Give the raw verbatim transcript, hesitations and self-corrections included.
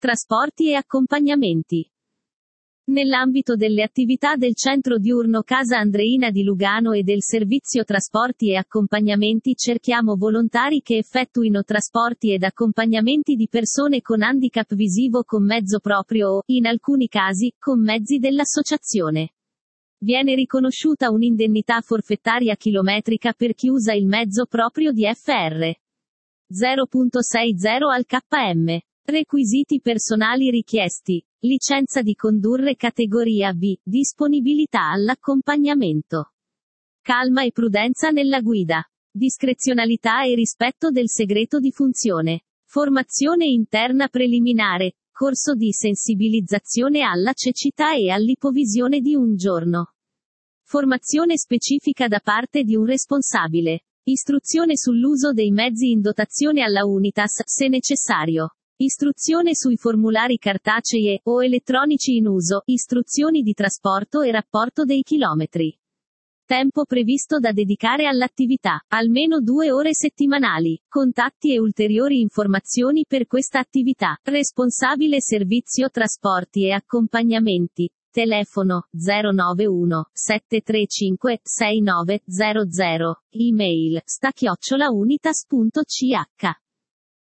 trasporti e accompagnamenti. Nell'ambito delle attività del centro diurno Casa Andreina di Lugano e del servizio trasporti e accompagnamenti cerchiamo volontari che effettuino trasporti ed accompagnamenti di persone con handicap visivo con mezzo proprio o, in alcuni casi, con mezzi dell'associazione. Viene riconosciuta un'indennità forfettaria chilometrica per chi usa il mezzo proprio di F R zero virgola sessanta al K M. Requisiti personali richiesti. Licenza di condurre categoria B. Disponibilità all'accompagnamento. Calma e prudenza nella guida. Discrezionalità e rispetto del segreto di funzione. Formazione interna preliminare. Corso di sensibilizzazione alla cecità e all'ipovisione di un giorno. Formazione specifica da parte di un responsabile. Istruzione sull'uso dei mezzi in dotazione alla Unitas, se necessario. Istruzione sui formulari cartacei e, o elettronici in uso, istruzioni di trasporto e rapporto dei chilometri. Tempo previsto da dedicare all'attività, almeno due ore settimanali. Contatti e ulteriori informazioni per questa attività. Responsabile servizio trasporti e accompagnamenti. Telefono zero nove uno sette tre cinque sei nove zero zero. Email sta chiocciola unitas punto c h.